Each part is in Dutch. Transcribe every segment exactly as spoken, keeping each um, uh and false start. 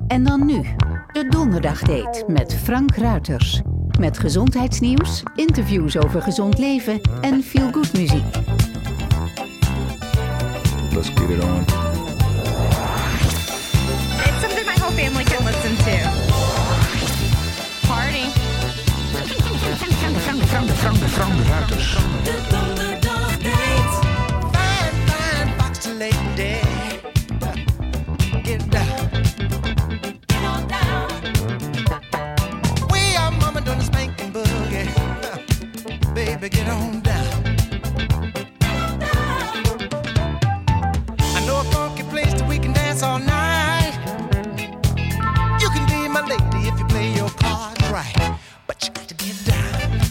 En dan nu, de Donderdagdate met Frank Ruiters. Met gezondheidsnieuws, interviews over gezond leven en feel-good muziek. Let's get it on. It's something my whole family can listen to. Party. Frank, Frank, Frank, Frank Ruiters. De Donderdagdate. Fine, fine, foxy lady. Get down. Get on down. We are mama doing the spanking boogie. Baby, get on down. Get on down. I know a funky place that we can dance all night. You can be my lady if you play your cards right. But you got to get down.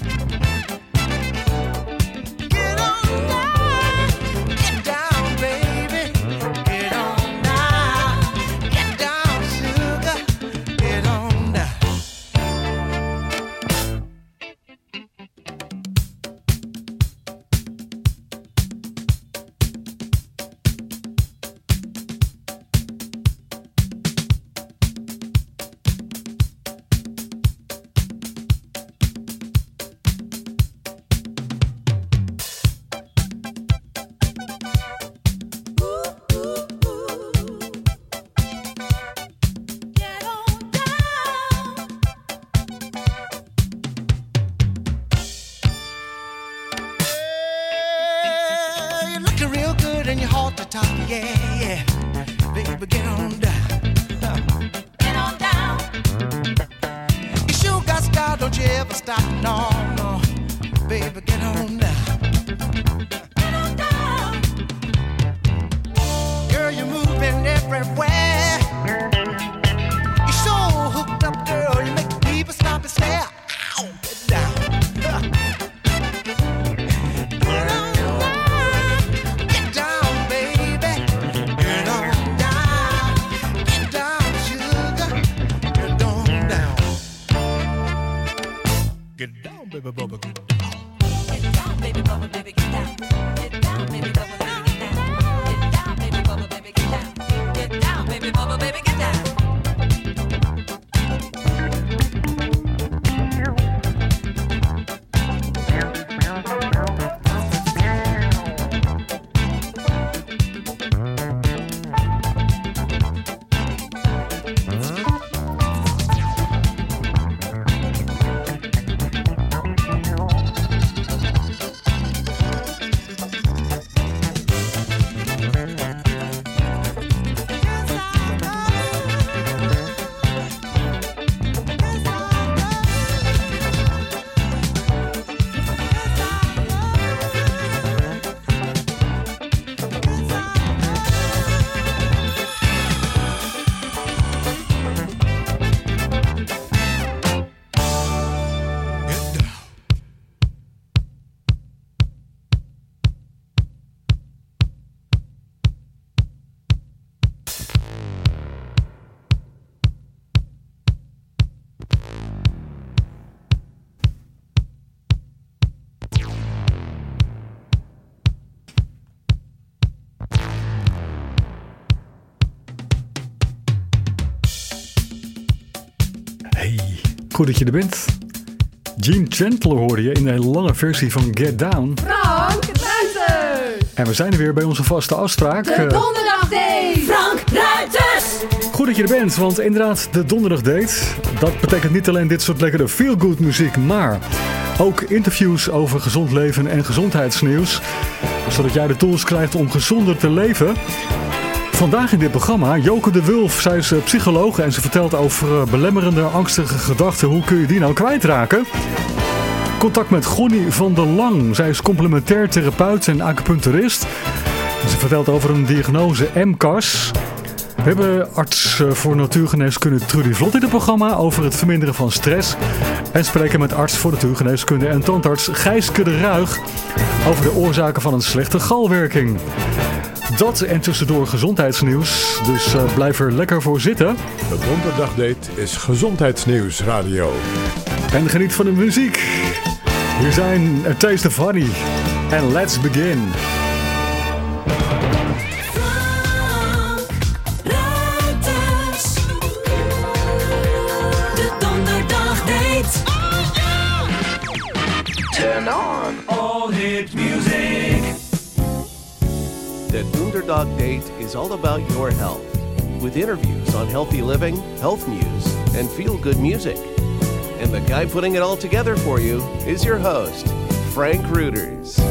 Goed dat je er bent. Gene Chandler hoorde je in een lange versie van Get Down. Frank Ruiters! En we zijn er weer bij onze vaste afspraak. De Donderdagdate! Frank Ruiters! Goed dat je er bent, want inderdaad, de Donderdagdate. Dat betekent niet alleen dit soort lekkere feel-good muziek, maar ook interviews over gezond leven en gezondheidsnieuws. Zodat jij de tools krijgt om gezonder te leven. Vandaag in dit programma Joke de Wulf. Zij is psycholoog en ze vertelt over belemmerende, angstige gedachten. Hoe kun je die nou kwijtraken? Contact met Gonnie van der Lang. Zij is complementair therapeut en acupuncturist. Ze vertelt over een diagnose M C A S. We hebben arts voor natuurgeneeskunde Trudy Vlot in het programma over het verminderen van stress. En spreken met arts voor natuurgeneeskunde en tandarts Gijske de Ruig over de oorzaken van een slechte galwerking. Dat en tussendoor gezondheidsnieuws, dus uh, blijf er lekker voor zitten. De Donderdagdate is gezondheidsnieuws radio. En geniet van de muziek. Hier zijn A Taste of Honey en Let's Begin. Frank Ruiters. Dog Date is all about your health, with interviews on healthy living, health news, and feel-good music. And the guy putting it all together for you is your host, Frank Reuters.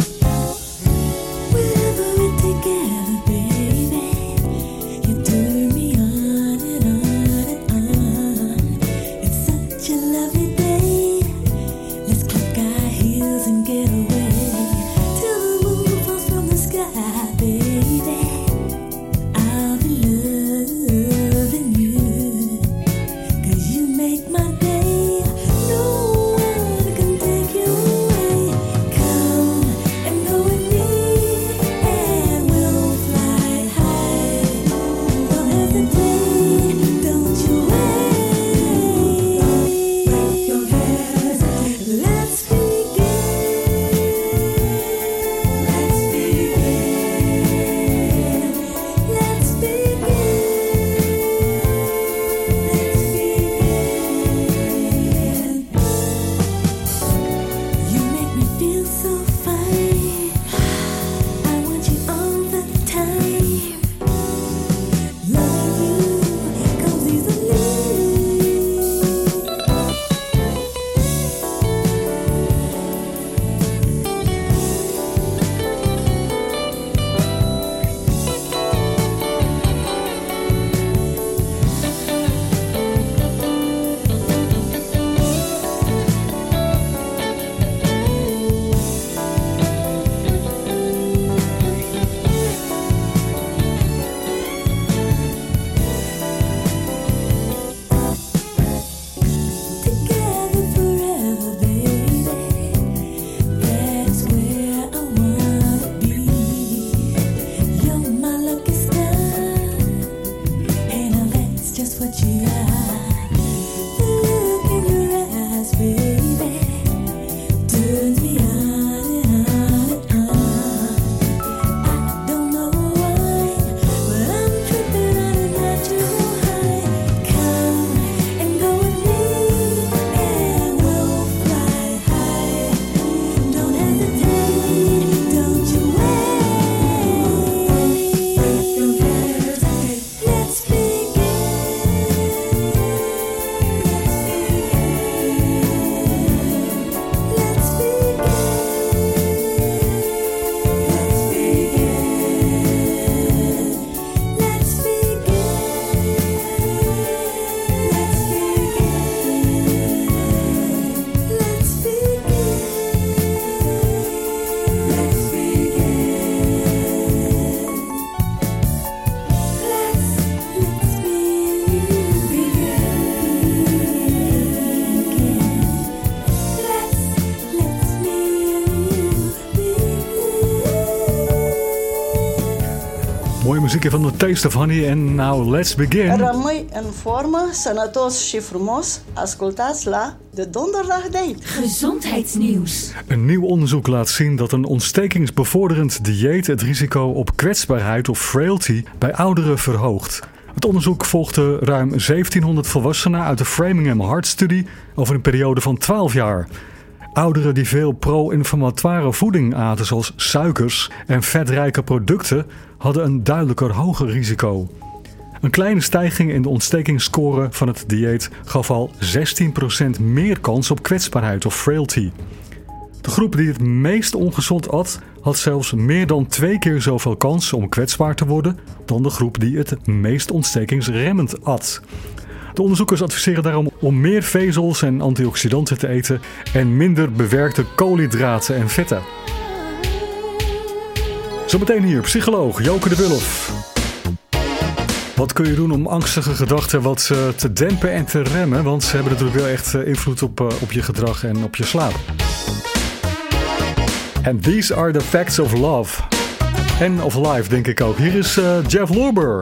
Mooie muziek van The Taste of Honey en Now Let's Begin. Rămâi în formă, sănătos și frumos. Ascultați la De Donderdag Date. Gezondheidsnieuws. Een nieuw onderzoek laat zien dat een ontstekingsbevorderend dieet het risico op kwetsbaarheid of frailty bij ouderen verhoogt. Het onderzoek volgde ruim zeventienhonderd volwassenen uit de Framingham Heart Study over een periode van twaalf jaar. Ouderen die veel pro-inflammatoire voeding aten, zoals suikers en vetrijke producten, hadden een duidelijker hoger risico. Een kleine stijging in de ontstekingsscore van het dieet gaf al zestien procent meer kans op kwetsbaarheid of frailty. De groep die het meest ongezond at, had zelfs meer dan twee keer zoveel kans om kwetsbaar te worden dan de groep die het meest ontstekingsremmend at. De onderzoekers adviseren daarom om meer vezels en antioxidanten te eten en minder bewerkte koolhydraten en vetten. Zometeen hier, psycholoog Joke de Wulf. Wat kun je doen om angstige gedachten wat uh, te dempen en te remmen? Want ze hebben natuurlijk wel echt uh, invloed op, uh, op je gedrag en op je slaap. And these are the facts of love. En of life, denk ik ook. Hier is uh, Jeff Lorber.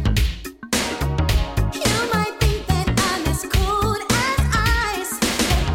You might think that I'm as cold as ice.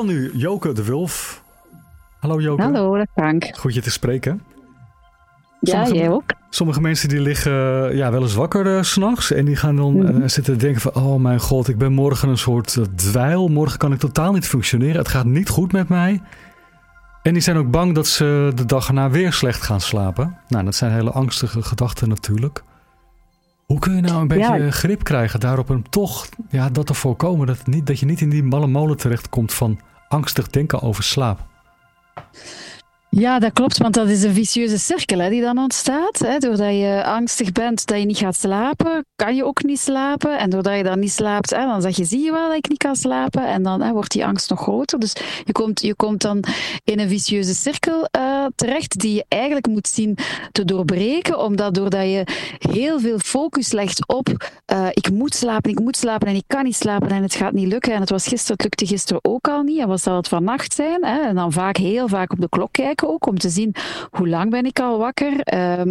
nu Joke de Wulf. Hallo Joke. Hallo, dat Frank. Goed je te spreken. Ja, sommige, jij ook. Sommige mensen die liggen ja, wel eens wakker uh, 's nachts. En die gaan dan mm-hmm. uh, zitten denken van... oh mijn god, ik ben morgen een soort uh, dweil. Morgen kan ik totaal niet functioneren. Het gaat niet goed met mij. En die zijn ook bang dat ze de dag erna weer slecht gaan slapen. Nou, dat zijn hele angstige gedachten natuurlijk. Hoe kun je nou een beetje ja. grip krijgen daarop en toch ja, dat te voorkomen? Dat, niet, dat je niet in die malle molen terechtkomt van angstig denken over slaap. Ja, dat klopt, want dat is een vicieuze cirkel hè, die dan ontstaat. Hè. Doordat je angstig bent dat je niet gaat slapen, kan je ook niet slapen. En doordat je dan niet slaapt, hè, dan zeg je, zie je wel dat ik niet kan slapen. En dan hè, wordt die angst nog groter. Dus je komt, je komt dan in een vicieuze cirkel uh, terecht die je eigenlijk moet zien te doorbreken. Omdat doordat je heel veel focus legt op uh, ik moet slapen, ik moet slapen en ik kan niet slapen en het gaat niet lukken. En het was gisteren, het lukte gisteren ook al niet. En wat zal het vannacht zijn? Hè? En dan vaak heel vaak op de klok kijken. Ook om te zien hoe lang ben ik al wakker. Um,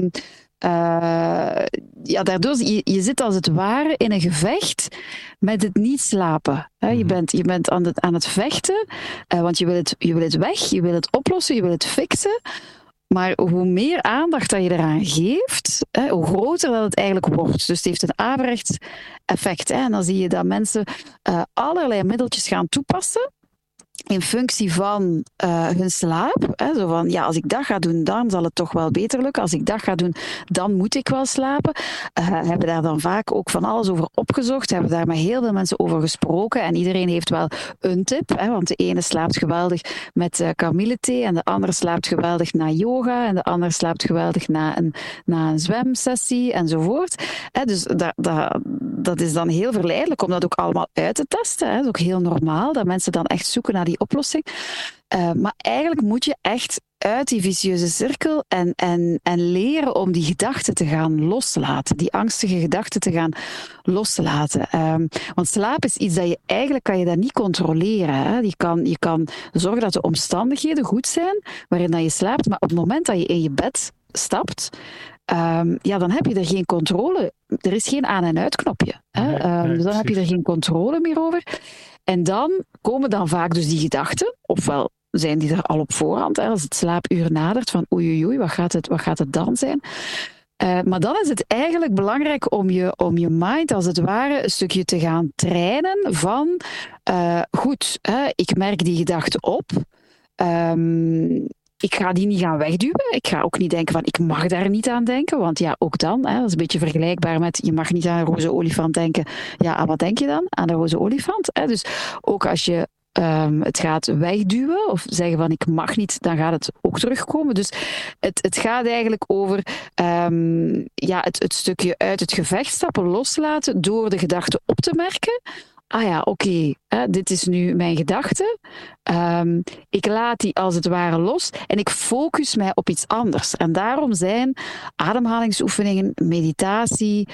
uh, ja, daardoor je, je zit als het ware in een gevecht met het niet slapen. Hè. Je bent, je bent aan, het, aan het vechten, uh, want je wil, het, je wil het weg, je wil het oplossen, je wil het fixen. Maar hoe meer aandacht dat je eraan geeft, hè, hoe groter dat het eigenlijk wordt. Dus het heeft een averechts effect. Hè. En dan zie je dat mensen uh, allerlei middeltjes gaan toepassen in functie van uh, hun slaap. Hè, zo van, ja, als ik dat ga doen, dan zal het toch wel beter lukken. Als ik dat ga doen, dan moet ik wel slapen. Uh, hebben daar dan vaak ook van alles over opgezocht. Hebben daar met heel veel mensen over gesproken. En iedereen heeft wel een tip. Hè, want de ene slaapt geweldig met uh, kamillethee. En de andere slaapt geweldig na yoga. En de andere slaapt geweldig na een, na een zwemsessie. Enzovoort. Hè, dus dat, dat, dat is dan heel verleidelijk om dat ook allemaal uit te testen. Hè. Dat is ook heel normaal dat mensen dan echt zoeken naar die oplossing. Uh, maar eigenlijk moet je echt uit die vicieuze cirkel en, en, en leren om die gedachten te gaan loslaten. Die angstige gedachten te gaan loslaten. Um, want slaap is iets dat je eigenlijk kan je dat niet controleren. Hè? Je, kan, je kan zorgen dat de omstandigheden goed zijn waarin dat je slaapt, maar op het moment dat je in je bed stapt, Um, ja, dan heb je er geen controle. Er is geen aan- en uitknopje. Hè? Nee, nee, um, dus dan precies. heb je er geen controle meer over. En dan komen dan vaak dus die gedachten, ofwel zijn die er al op voorhand, hè, als het slaapuur nadert, van oei oei oei, wat gaat het, wat gaat het dan zijn? Uh, maar dan is het eigenlijk belangrijk om je, om je mind, als het ware, een stukje te gaan trainen van, uh, goed, hè, ik merk die gedachte op, um, ik ga die niet gaan wegduwen. Ik ga ook niet denken van, ik mag daar niet aan denken. Want ja, ook dan, hè, dat is een beetje vergelijkbaar met, je mag niet aan een roze olifant denken. Ja, aan wat denk je dan? Aan de roze olifant. Hè? Dus ook als je um, het gaat wegduwen of zeggen van, ik mag niet, dan gaat het ook terugkomen. Dus het, het gaat eigenlijk over um, ja, het, het stukje uit het gevecht stappen, loslaten, door de gedachte op te merken. Ah ja, oké, okay, dit is nu mijn gedachte. Um, ik laat die als het ware los en ik focus mij op iets anders. En daarom zijn ademhalingsoefeningen, meditatie,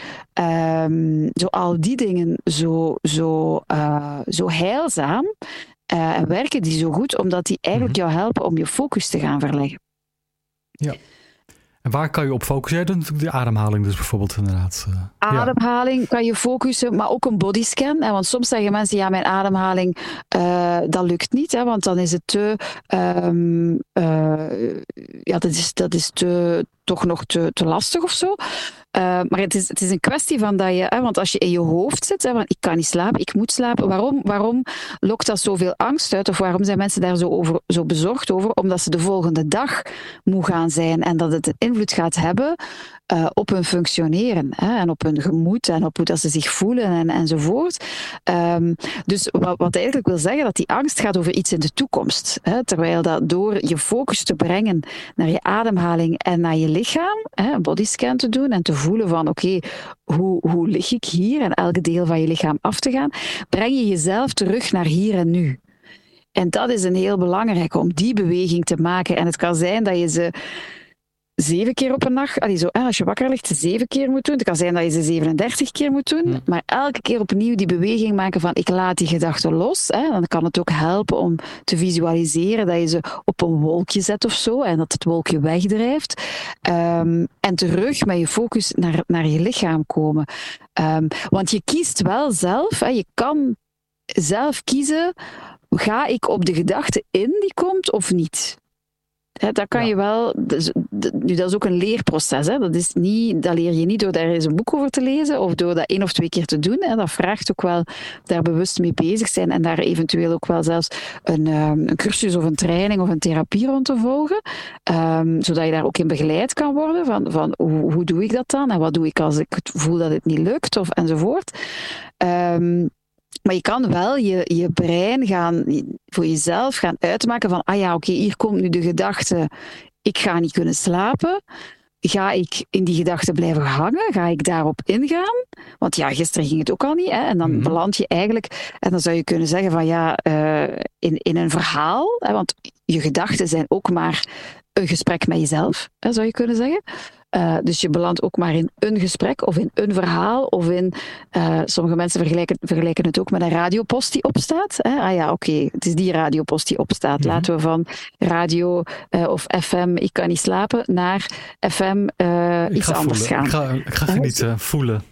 um, zo al die dingen zo, zo, uh, zo heilzaam uh, en werken die zo goed, omdat die eigenlijk jou helpen om je focus te gaan verleggen. Ja. En waar kan je op focussen? Ja, natuurlijk de ademhaling dus bijvoorbeeld inderdaad. Uh, ademhaling ja. kan je focussen, maar ook een bodyscan. Hè, want soms zeggen mensen, ja, mijn ademhaling, uh, dat lukt niet. Hè, want dan is het te... Um, uh, ja, dat is, dat is te, toch nog te, te lastig of zo. Uh, maar het is, het is een kwestie van dat je... Hè, want als je in je hoofd zit, hè, van ik kan niet slapen, ik moet slapen. Waarom, waarom lokt dat zoveel angst uit? Of waarom zijn mensen daar zo, over, zo bezorgd over? Omdat ze de volgende dag moe gaan zijn. En dat het een invloed gaat hebben uh, op hun functioneren. Hè, en op hun gemoed en op hoe dat ze zich voelen en, enzovoort. Um, dus wat, wat eigenlijk wil zeggen, dat die angst gaat over iets in de toekomst. Hè, terwijl dat door je focus te brengen naar je ademhaling en naar je lichaam, hè, een bodyscan te doen en te voelen van oké, okay, hoe, hoe lig ik hier en elke deel van je lichaam af te gaan, breng je jezelf terug naar hier en nu. En dat is een heel belangrijke om die beweging te maken. En het kan zijn dat je ze zeven keer op een nacht, allee, zo, als je wakker ligt, zeven keer moet doen. Het kan zijn dat je ze zevenendertig keer moet doen. Hmm. Maar elke keer opnieuw die beweging maken van ik laat die gedachten los. Hè. Dan kan het ook helpen om te visualiseren dat je ze op een wolkje zet of zo. En dat het wolkje wegdrijft. Um, en terug met je focus naar, naar je lichaam komen. Um, want je kiest wel zelf. Hè. Je kan zelf kiezen, ga ik op de gedachte in die komt of niet? He, dat kan ja. je wel... Dus, nu, dat is ook een leerproces. Hè. Dat, is niet, dat leer je niet door daar eens een boek over te lezen of door dat één of twee keer te doen. Hè. Dat vraagt ook wel daar bewust mee bezig zijn en daar eventueel ook wel zelfs een, um, een cursus of een training of een therapie rond te volgen. Um, zodat je daar ook in begeleid kan worden van, van hoe, hoe doe ik dat dan en wat doe ik als ik voel dat het niet lukt of enzovoort. Um, Maar je kan wel je, je brein gaan, voor jezelf gaan uitmaken van, ah ja, oké, okay, hier komt nu de gedachte, ik ga niet kunnen slapen. Ga ik in die gedachte blijven hangen? Ga ik daarop ingaan? Want ja, gisteren ging het ook al niet. Hè? En dan mm-hmm. beland je eigenlijk, en dan zou je kunnen zeggen van ja, uh, in, in een verhaal, hè, want je gedachten zijn ook maar een gesprek met jezelf, hè, zou je kunnen zeggen. Uh, dus je belandt ook maar in een gesprek of in een verhaal of in... Uh, sommige mensen vergelijken, vergelijken het ook met een radiopost die opstaat. Hè? Ah ja, oké, okay, het is die radiopost die opstaat. Mm-hmm. Laten we van radio uh, of F M, ik kan niet slapen, naar F M uh, iets anders voelen. gaan. Ik ga, ik ga genieten, uh, voelen.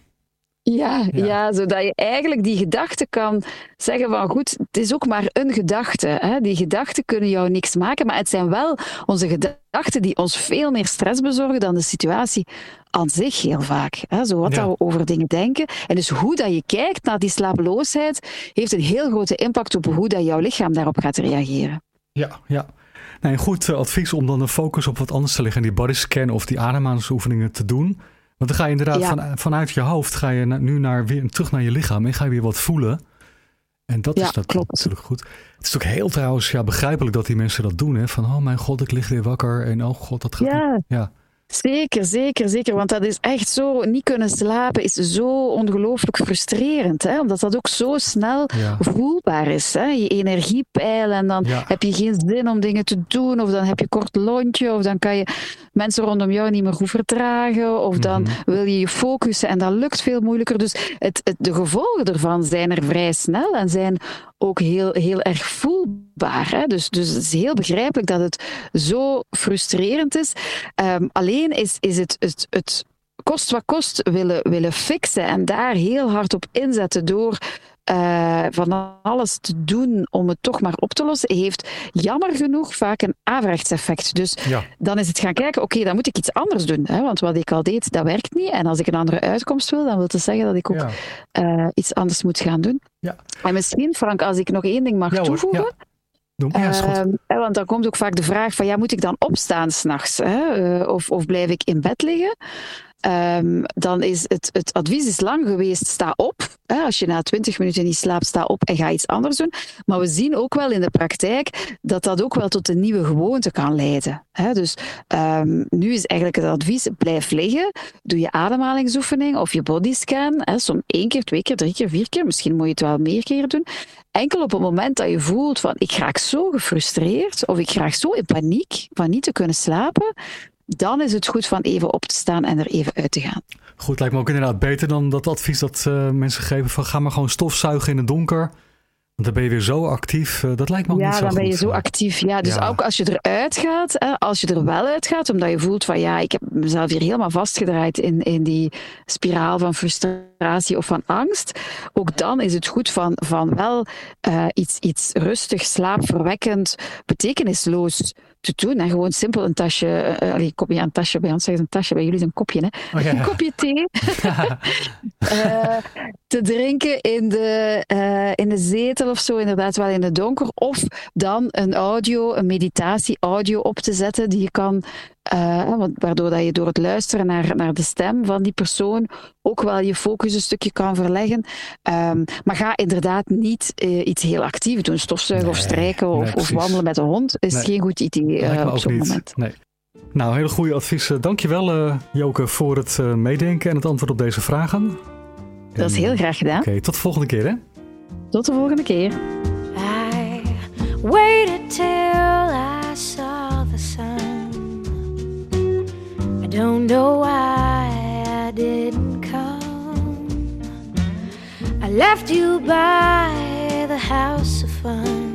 Ja, ja. ja, zodat je eigenlijk die gedachte kan zeggen van goed, het is ook maar een gedachte. Hè? Die gedachten kunnen jou niks maken, maar het zijn wel onze gedachten die ons veel meer stress bezorgen dan de situatie aan zich heel vaak. Hè? Zo wat ja. dat we over dingen denken. En dus hoe dat je kijkt naar die slapeloosheid heeft een heel grote impact op hoe dat jouw lichaam daarop gaat reageren. Ja, ja. Nee, goed uh, advies om dan de focus op wat anders te leggen en die bodyscan of die ademhalingsoefeningen te doen. Want dan ga je inderdaad ja. van, vanuit je hoofd ga je na, nu naar, weer terug naar je lichaam en ga je weer wat voelen. En dat ja, is dat klopt. natuurlijk goed. Het is ook heel trouwens ja, begrijpelijk dat die mensen dat doen. Hè? Van oh mijn god, ik lig weer wakker en oh god, dat gaat ja. niet. Ja. Zeker, zeker, zeker. Want dat is echt zo, niet kunnen slapen is zo ongelooflijk frustrerend. Hè? Omdat dat ook zo snel ja. voelbaar is. Hè? Je energiepeil en dan ja. heb je geen zin om dingen te doen. Of dan heb je kort lontje. Of dan kan je mensen rondom jou niet meer goed verdragen. Of dan mm-hmm. wil je je focussen en dat lukt veel moeilijker. Dus het, het, de gevolgen ervan zijn er vrij snel en zijn ook heel, heel erg voelbaar. Hè? Dus, dus het is heel begrijpelijk dat het zo frustrerend is. Um, alleen is, is het, het, het kost wat kost willen, willen fixen en daar heel hard op inzetten door uh, van alles te doen om het toch maar op te lossen, heeft jammer genoeg vaak een averechts effect. Dus ja. dan is het gaan kijken, oké, okay, dan moet ik iets anders doen. Hè? Want wat ik al deed, dat werkt niet. En als ik een andere uitkomst wil, dan wil het zeggen dat ik ook ja. uh, iets anders moet gaan doen. Ja. En misschien, Frank, als ik nog één ding mag ja, toevoegen... Ja. Ja, is goed. Uh, want dan komt ook vaak de vraag van, ja, moet ik dan opstaan 's nachts? Uh, of, of blijf ik in bed liggen? Um, dan is het, het advies is lang geweest, sta op. Hè? Als je na twintig minuten niet slaapt, sta op en ga iets anders doen. Maar we zien ook wel in de praktijk dat dat ook wel tot een nieuwe gewoonte kan leiden. Hè? Dus um, nu is eigenlijk het advies, blijf liggen, doe je ademhalingsoefening of je bodyscan. Hè? Soms één keer, twee keer, drie keer, vier keer. Misschien moet je het wel meer keer doen. Enkel op het moment dat je voelt van, ik raak zo gefrustreerd of ik raak zo in paniek van niet te kunnen slapen, dan is het goed van even op te staan en er even uit te gaan. Goed, lijkt me ook inderdaad beter dan dat advies dat uh, mensen geven van ga maar gewoon stofzuigen in het donker. Want dan ben je weer zo actief. Uh, dat lijkt me ook ja, niet zo goed. Ja, dan ben je zo actief. Ja, dus ja. ook als je eruit gaat, hè, als je er wel uitgaat, omdat je voelt van ja, ik heb mezelf hier helemaal vastgedraaid in, in die spiraal van frustratie of van angst. Ook dan is het goed van, van wel uh, iets, iets rustig, slaapverwekkend, betekenisloos te doen. En gewoon simpel een tasje, uh, allee, kopje aan een tasje, bij ons zeggen ze een tasje, bij jullie is een kopje, hè? Oh, ja, ja. Een kopje thee. uh, te drinken in de, uh, in de zetel of zo, inderdaad wel in het donker. Of dan een audio, een meditatie-audio op te zetten die je kan, uh, waardoor dat je door het luisteren naar, naar de stem van die persoon ook wel je focus een stukje kan verleggen. Um, maar ga inderdaad niet uh, iets heel actief doen, stofzuigen nee, of strijken of, nee, of wandelen met een hond, is nee, geen goed idee uh, op zo'n moment. Nee. Nou, hele goede adviezen. Dankjewel uh, Joke voor het uh, meedenken en het antwoord op deze vragen. Dat en, is heel graag gedaan. Oké, okay, tot de volgende keer hè. Tot de volgende keer. I waited till I saw the sun. I don't know why I didn't come. I left you by the house of fun.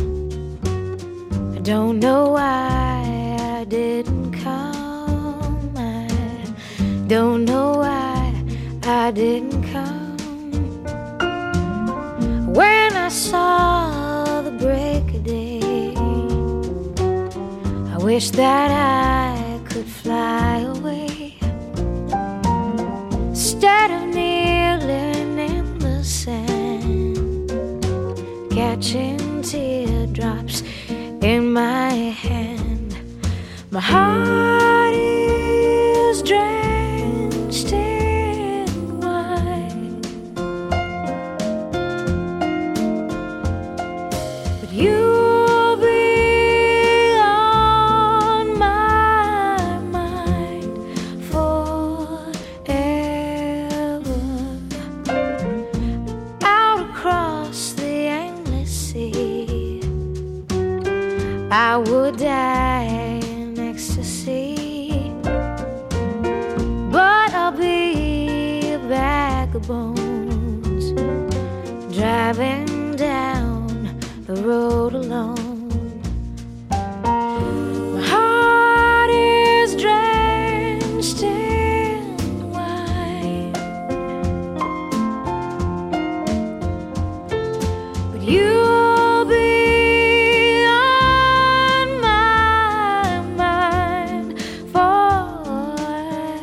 I don't know why I didn't come. I don't know why I didn't come. When I saw the break of day. I wish that I could fly away instead of kneeling in the sand, catching teardrops in my hand. My heart is drenched in wine, but you'll be on my mind forever. Out across the endless sea, I would die in ecstasy, but I'll be a bag of bones, driving down the road alone. My heart is drenched in wine, but you'll be on my mind forever.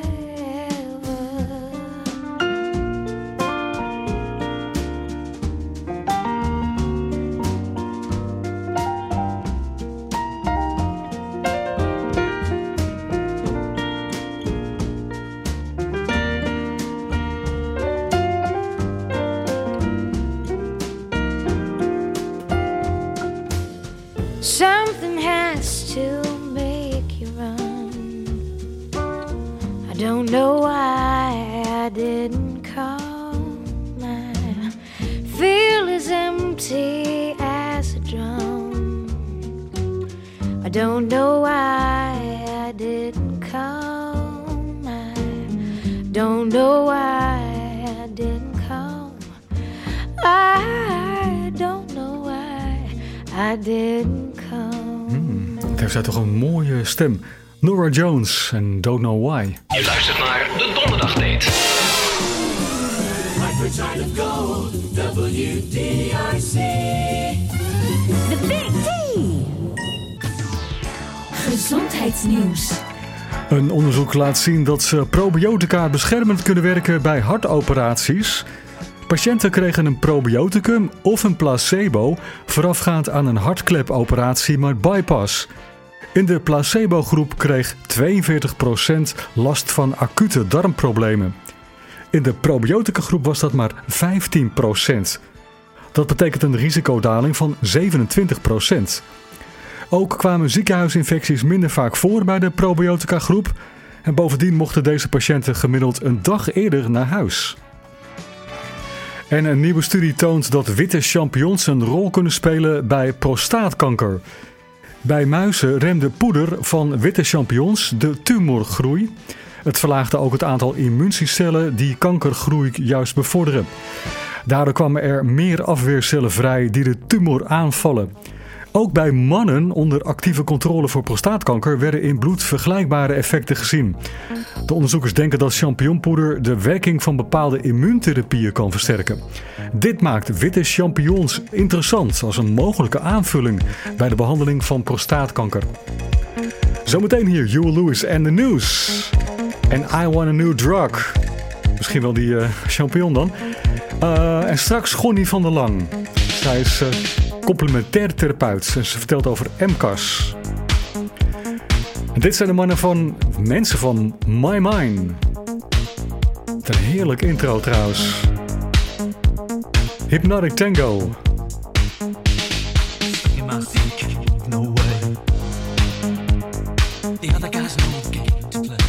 Something has to make you run. I don't know why I didn't come. I feel as empty as a drum. I don't know why I didn't come. I don't know why I didn't come. I don't know why I didn't come. Hmm, het heeft zij toch een mooie stem. Nora Jones en Don't Know Why. Je luistert naar de Donderdagdate. W D I C. The Big D. Gezondheidsnieuws. Een onderzoek laat zien dat probiotica beschermend kunnen werken bij hartoperaties. Patiënten kregen een probioticum of een placebo voorafgaand aan een hartklepoperatie met bypass. In de placebo-groep kreeg tweeënveertig procent last van acute darmproblemen. In de probiotica-groep was dat maar vijftien procent. Dat betekent een risicodaling van zevenentwintig procent. Ook kwamen ziekenhuisinfecties minder vaak voor bij de probiotica-groep. En bovendien mochten deze patiënten gemiddeld een dag eerder naar huis. En een nieuwe studie toont dat witte champignons een rol kunnen spelen bij prostaatkanker. Bij muizen remde poeder van witte champignons de tumorgroei. Het verlaagde ook het aantal immuuncellen die kankergroei juist bevorderen. Daardoor kwamen er meer afweercellen vrij die de tumor aanvallen. Ook bij mannen onder actieve controle voor prostaatkanker werden in bloed vergelijkbare effecten gezien. De onderzoekers denken dat champignonpoeder de werking van bepaalde immuuntherapieën kan versterken. Dit maakt witte champignons interessant als een mogelijke aanvulling bij de behandeling van prostaatkanker. Zometeen hier Huey Lewis en de nieuws. En I Want a New Drug. Misschien wel die uh, champignon dan. Uh, en straks Gonnie van der Lang. Zij is... Uh, complementair therapeut en ze vertelt over M C A S. En dit zijn de mannen van mensen van My Mind. Een heerlijk intro trouwens. Hypnotic Tango. No way. The other guys know the game to play.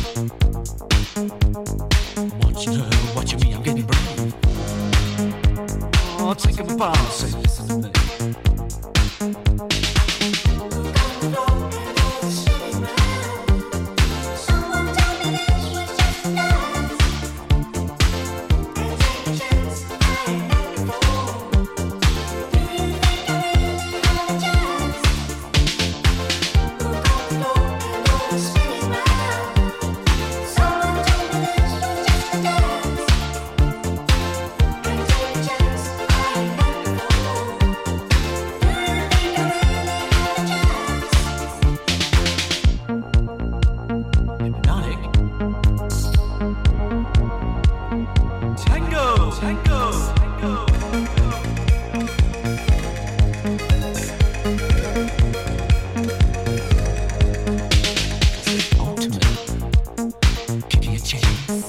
Watching her, watching me, I'm getting brave. Oh, take a bow, say listen to me. Chance, I me a chance.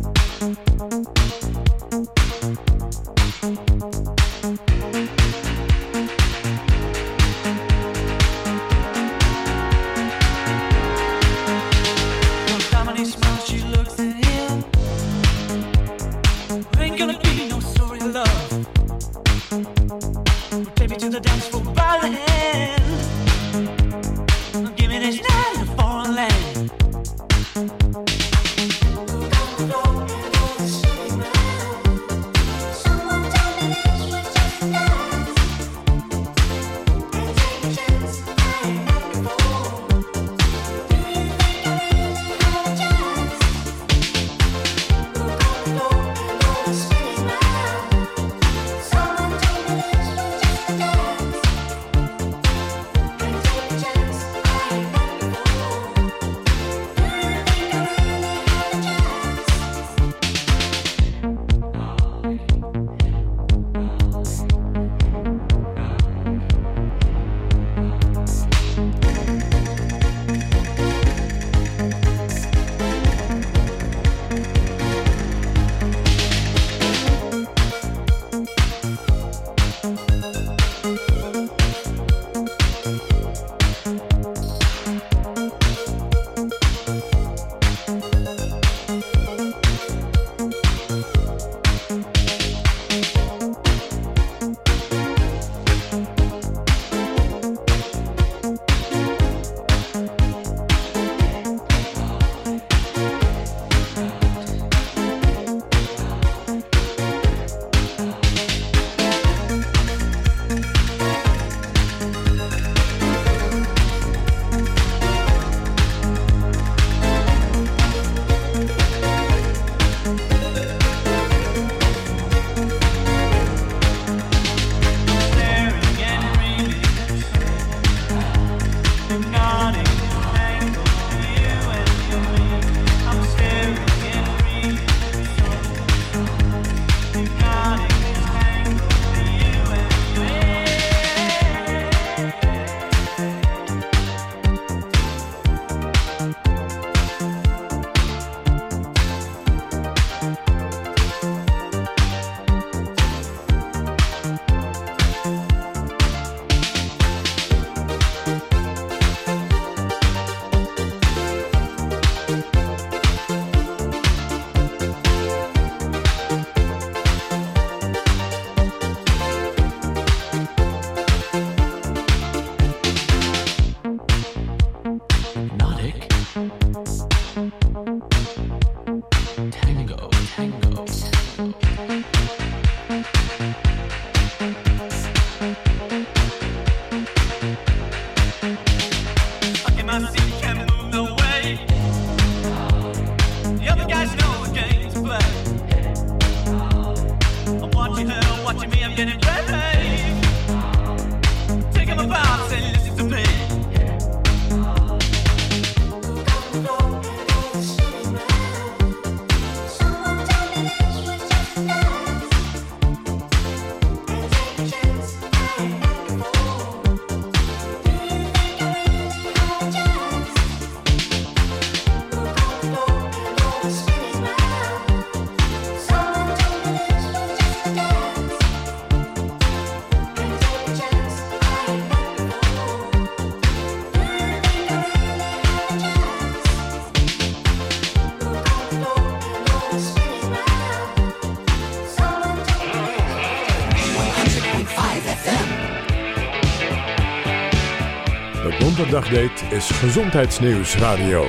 Donderdagdate is Gezondheidsnieuws Radio.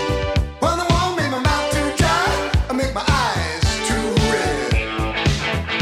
Make my eyes too red.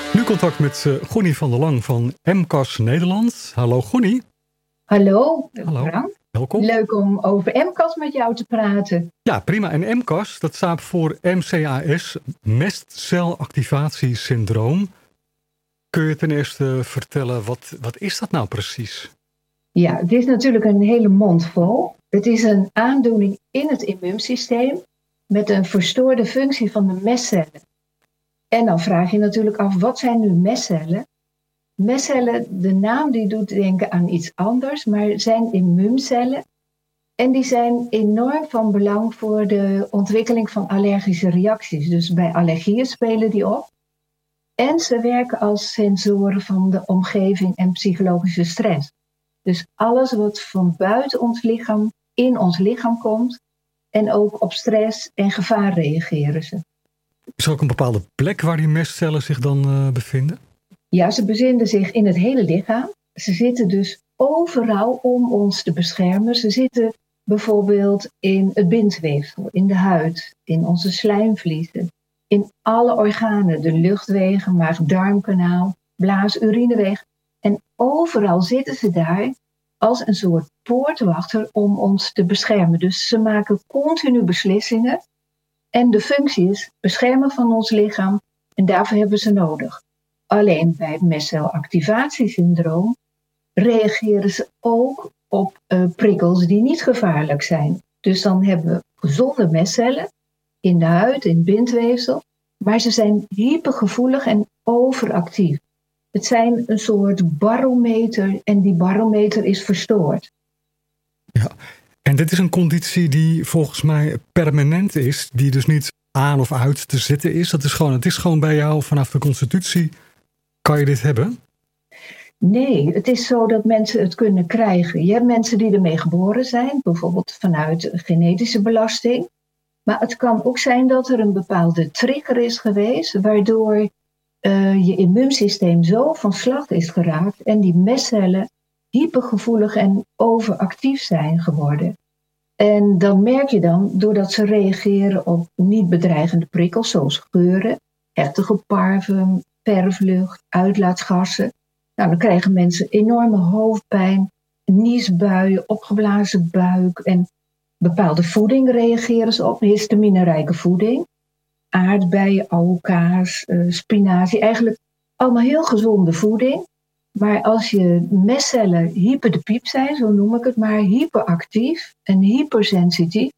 Nu contact met uh, Gonnie van der Lang van M C A S Nederland. Hallo Gonnie. Hallo, Hallo. Frank. Welkom. Leuk om over M C A S met jou te praten. Ja, prima. En M C A S, dat staat voor M C A S, mestcelactivatiesyndroom. Kun je ten eerste vertellen, wat, wat is dat nou precies? Ja, het is natuurlijk een hele mond vol. Het is een aandoening in het immuunsysteem met een verstoorde functie van de mestcellen. En dan vraag je natuurlijk af, wat zijn nu mestcellen? Mestcellen, de naam die doet denken aan iets anders, maar zijn immuuncellen. En die zijn enorm van belang voor de ontwikkeling van allergische reacties. Dus bij allergieën spelen die op. En ze werken als sensoren van de omgeving en psychologische stress. Dus alles wat van buiten ons lichaam in ons lichaam komt. En ook op stress en gevaar reageren ze. Is er ook een bepaalde plek waar die mestcellen zich dan uh, bevinden? Ja, ze bevinden zich in het hele lichaam. Ze zitten dus overal om ons te beschermen. Ze zitten bijvoorbeeld in het bindweefsel, in de huid, in onze slijmvliezen. In alle organen, de luchtwegen, maag-darmkanaal, blaas-urineweg. En overal zitten ze daar als een soort poortwachter om ons te beschermen. Dus ze maken continu beslissingen. En de functie is beschermen van ons lichaam. En daarvoor hebben ze nodig. Alleen bij het mestcelactivatiesyndroom reageren ze ook op uh, prikkels die niet gevaarlijk zijn. Dus dan hebben we gezonde mestcellen in de huid, in het bindweefsel. Maar ze zijn hypergevoelig en overactief. Het zijn een soort barometer en die barometer is verstoord. Ja, en dit is een conditie die volgens mij permanent is, die dus niet aan of uit te zitten is. Dat is gewoon, het is gewoon bij jou vanaf de constitutie. Kan je dit hebben? Nee, het is zo dat mensen het kunnen krijgen. Je hebt mensen die ermee geboren zijn, bijvoorbeeld vanuit genetische belasting. Maar het kan ook zijn dat er een bepaalde trigger is geweest, waardoor uh, je immuunsysteem zo van slag is geraakt en die mestcellen hypergevoelig en overactief zijn geworden. En dan merk je dan, doordat ze reageren op niet bedreigende prikkels, zoals geuren, heftige parfum, verflucht, uitlaatgassen. Nou, dan krijgen mensen enorme hoofdpijn, niesbuien, opgeblazen buik en bepaalde voeding reageren ze op, histaminerijke voeding. Aardbeien, oude kaas, uh, spinazie, eigenlijk allemaal heel gezonde voeding. Maar als je mestcellen hyper de piep zijn, zo noem ik het maar, hyperactief en hypersensitief,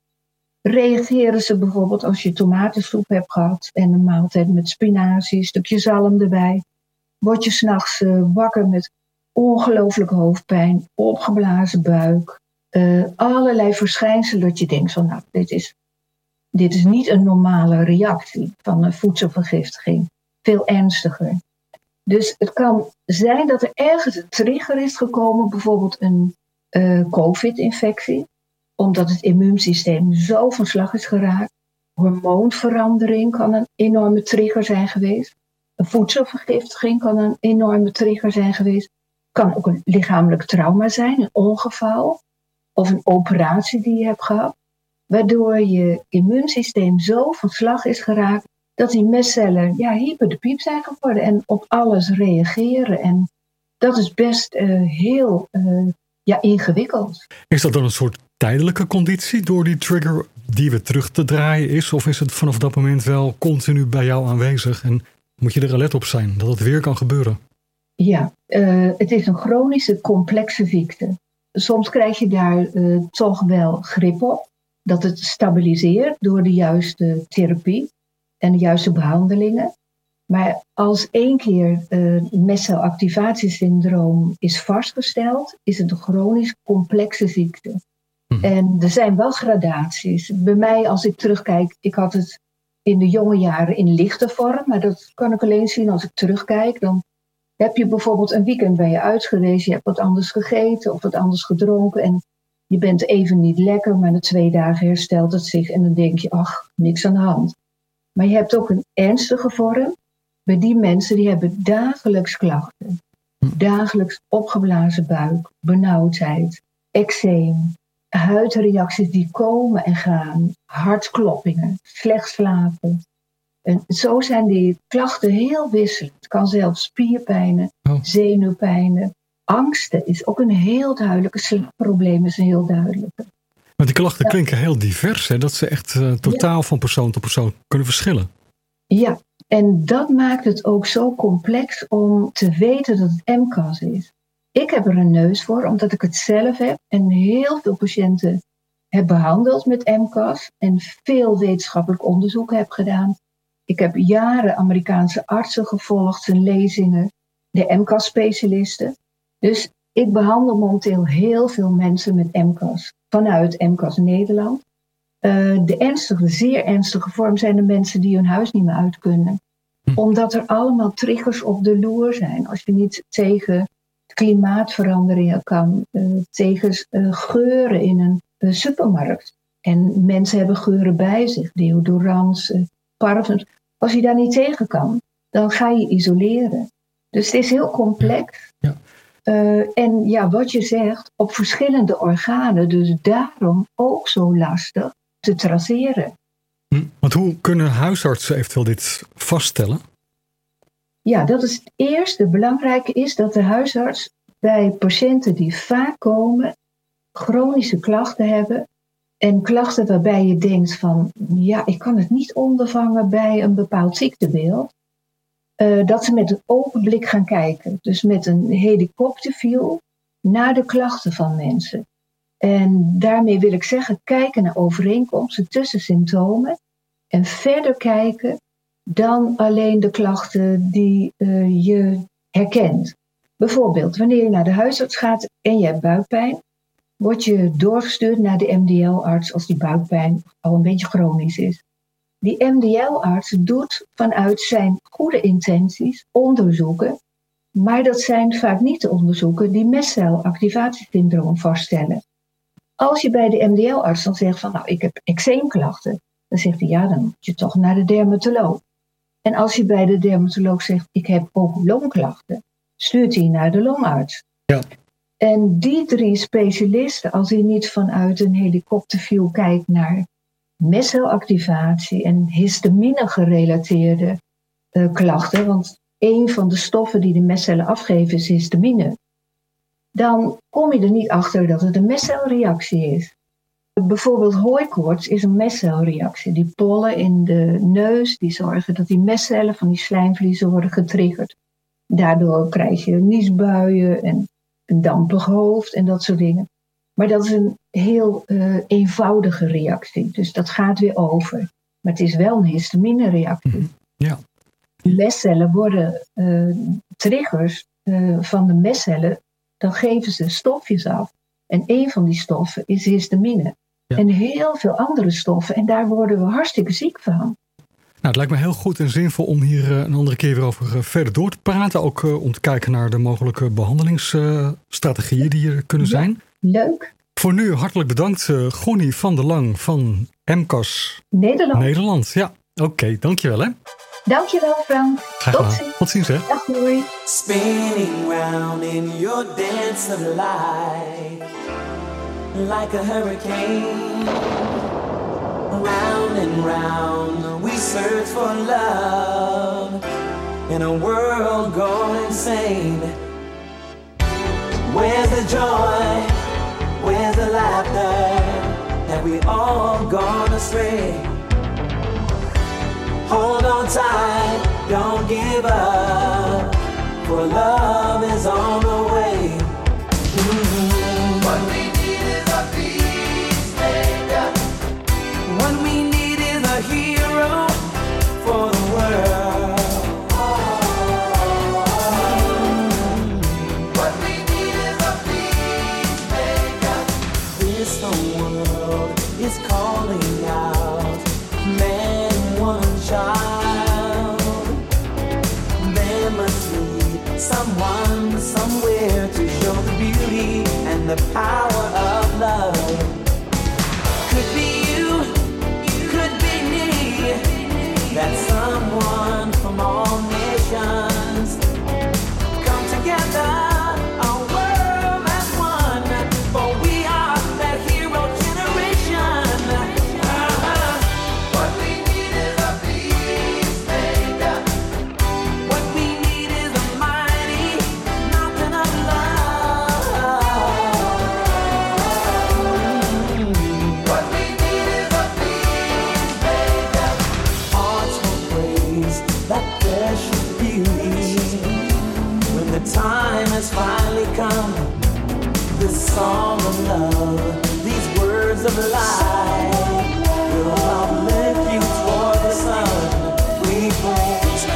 reageren ze bijvoorbeeld als je tomatensoep hebt gehad en een maaltijd met spinazie, een stukje zalm erbij. Word je 's nachts uh, wakker met ongelooflijke hoofdpijn, opgeblazen buik, uh, allerlei verschijnselen dat je denkt van nou, dit is, dit is niet een normale reactie van een voedselvergiftiging, veel ernstiger. Dus het kan zijn dat er ergens een trigger is gekomen, bijvoorbeeld een uh, COVID-infectie, omdat het immuunsysteem zo van slag is geraakt. Hormoonverandering kan een enorme trigger zijn geweest. Een voedselvergiftiging kan een enorme trigger zijn geweest. Kan ook een lichamelijk trauma zijn, een ongeval of een operatie die je hebt gehad, waardoor je immuunsysteem zo van slag is geraakt dat die mestcellen ja, hyper de piep zijn geworden en op alles reageren. En dat is best uh, heel uh, ja, ingewikkeld. Is dat dan een soort tijdelijke conditie door die trigger die weer terug te draaien is? Of is het vanaf dat moment wel continu bij jou aanwezig en moet je er alert op zijn dat het weer kan gebeuren? Ja, uh, het is een chronische complexe ziekte. Soms krijg je daar uh, toch wel grip op, dat het stabiliseert door de juiste therapie en de juiste behandelingen. Maar als één keer uh, mestcelactivatiesyndroom is vastgesteld, is het een chronisch complexe ziekte. Hm. En er zijn wel gradaties. Bij mij, als ik terugkijk, ik had het in de jonge jaren in lichte vorm, maar dat kan ik alleen zien als ik terugkijk. Dan heb je bijvoorbeeld een weekend ben je uit geweest, je hebt wat anders gegeten of wat anders gedronken en je bent even niet lekker, maar na twee dagen herstelt het zich en dan denk je, ach, niks aan de hand. Maar je hebt ook een ernstige vorm. Bij die mensen die hebben dagelijks klachten. Dagelijks opgeblazen buik, benauwdheid, eczeem, huidreacties die komen en gaan, hartkloppingen, slecht slapen, En zo zijn die klachten heel wisselend. Het kan zelfs spierpijnen, oh. zenuwpijnen. Angsten is ook een heel duidelijke, slaapprobleem is een heel duidelijke. Maar die klachten ja. klinken heel divers, hè? Dat ze echt uh, totaal ja. van persoon tot persoon kunnen verschillen. Ja, en dat maakt het ook zo complex om te weten dat het M C A S is. Ik heb er een neus voor, omdat ik het zelf heb en heel veel patiënten heb behandeld met M C A S en veel wetenschappelijk onderzoek heb gedaan. Ik heb jaren Amerikaanse artsen gevolgd, zijn lezingen, de M C A S-specialisten. Dus ik behandel momenteel heel veel mensen met M C A S vanuit M C A S Nederland. Uh, de ernstige, zeer ernstige vorm zijn de mensen die hun huis niet meer uit kunnen. Hm. Omdat er allemaal triggers op de loer zijn. Als je niet tegen klimaatveranderingen kan, uh, tegen uh, geuren in een uh, supermarkt. En mensen hebben geuren bij zich, deodorants, uh, parfums. Als je daar niet tegen kan, dan ga je isoleren. Dus het is heel complex. Ja. Uh, en ja, wat je zegt, op verschillende organen, dus daarom ook zo lastig te traceren. Hm. Want hoe kunnen huisartsen eventueel dit vaststellen? Ja, dat is het eerste. Het belangrijke is dat de huisarts bij patiënten die vaak komen, chronische klachten hebben. En klachten waarbij je denkt van, ja, ik kan het niet ondervangen bij een bepaald ziektebeeld. Uh, dat ze met een open blik gaan kijken. Dus met een helikopterview naar de klachten van mensen. En daarmee wil ik zeggen, kijken naar overeenkomsten tussen symptomen. En verder kijken dan alleen de klachten die uh, je herkent. Bijvoorbeeld, wanneer je naar de huisarts gaat en je hebt buikpijn, word je doorgestuurd naar de M D L-arts als die buikpijn al een beetje chronisch is. Die M D L-arts doet vanuit zijn goede intenties onderzoeken, maar dat zijn vaak niet de onderzoeken die mestcelactivatiesyndroom vaststellen. Als je bij de M D L-arts dan zegt van, nou, ik heb eczeemklachten, dan zegt hij, ja, dan moet je toch naar de dermatoloog. En als je bij de dermatoloog zegt, ik heb ook longklachten, stuurt hij naar de longarts. Ja. En die drie specialisten, als hij niet vanuit een helikopterview kijkt naar mestcelactivatie en histamine gerelateerde uh, klachten, want een van de stoffen die de mestcellen afgeven is histamine, dan kom je er niet achter dat het een mestcelreactie is. Bijvoorbeeld hooikoorts is een mestcelreactie. Die pollen in de neus die zorgen dat die mestcellen van die slijmvliezen worden getriggerd. Daardoor krijg je niesbuien en een dampig hoofd en dat soort dingen. Maar dat is een heel uh, eenvoudige reactie. Dus dat gaat weer over. Maar het is wel een histamine-reactie. Mm-hmm. Ja. De mestcellen worden uh, triggers uh, van de mestcellen. Dan geven ze stofjes af. En een van die stoffen is histamine. Ja. En heel veel andere stoffen. En daar worden we hartstikke ziek van. Nou, het lijkt me heel goed en zinvol om hier een andere keer weer over uh, verder door te praten. Ook uh, om te kijken naar de mogelijke behandelingsstrategieën uh, die er kunnen ja, zijn. Leuk. Voor nu hartelijk bedankt, uh, Gonnie van der Lang van M C A S Nederland. Nederland. Ja, oké, okay, dankjewel hè. Dankjewel Frank. Graag Tot gedaan. ziens. Tot ziens hè. Dag doei. Spinning round in your dance of light, like a hurricane. Round and round we search for love in a world gone insane. Where's the joy? Where's the laughter? Have we all gone astray? Hold on tight, don't give up, for love is on the way. Mm-hmm. What we need is a peacemaker. What we need is a hero for the world. Mm-hmm. What we need is a peacemaker. This whole world is calling out, man, woman, child. There must be someone somewhere to show the beauty and the power of love. Could be you, could be me, that someone from all nations. Come together, our world as one, for we are that hero generation. Uh-huh. What we need is a peace. The time has finally come. This song of love, these words of life will uplift you toward the sun. We pray.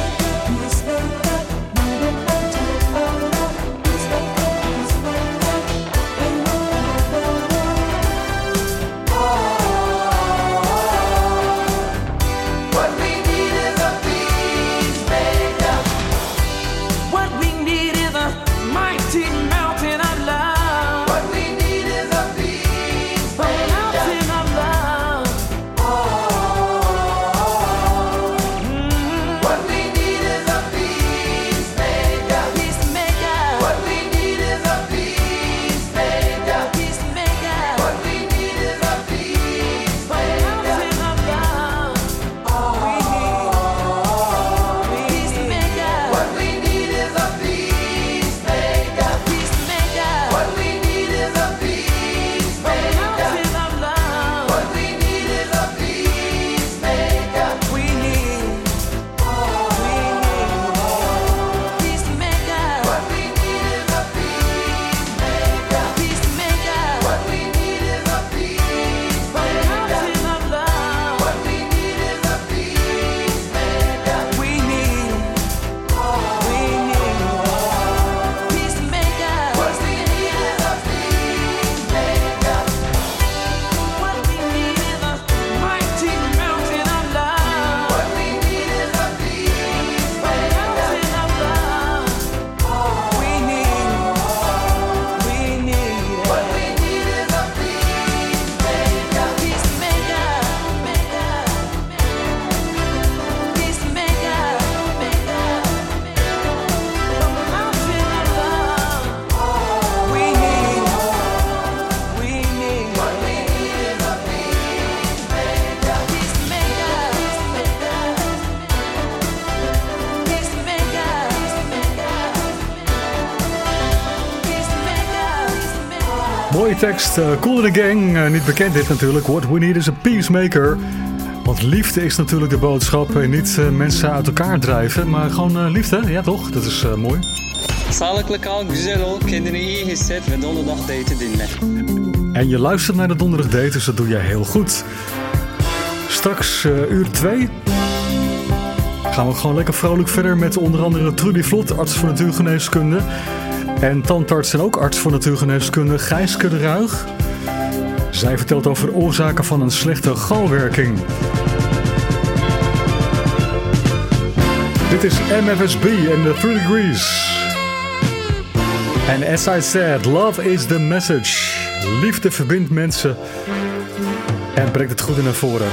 Mooie tekst, uh, Kool and the Gang, uh, niet bekend dit natuurlijk. What we need is a peacemaker. Want liefde is natuurlijk de boodschap. En niet uh, mensen uit elkaar drijven, maar gewoon uh, liefde. Ja toch, dat is uh, mooi. Sağlıklı kal, güzel ol, kendini iyi hisset ve donderdag daten dinle. En je luistert naar de donderdag date, dus dat doe jij heel goed. Straks uh, uur twee gaan we gewoon lekker vrolijk verder met onder andere Trudy Vlot, arts voor natuurgeneeskunde. En tandarts en ook arts voor natuurgeneeskunde Gijske de Ruig. Zij vertelt over de oorzaken van een slechte galwerking. Dit is M F S B en The Three Degrees. En as I said, love is the message. Liefde verbindt mensen en brengt het goede naar voren.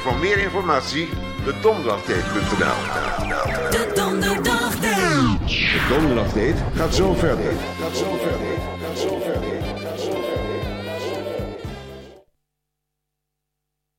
voor meer informatie de donderdagdate punt n l. De Donderdagdate. De Donderdagdate gaat zo verder. Gaat zo verder.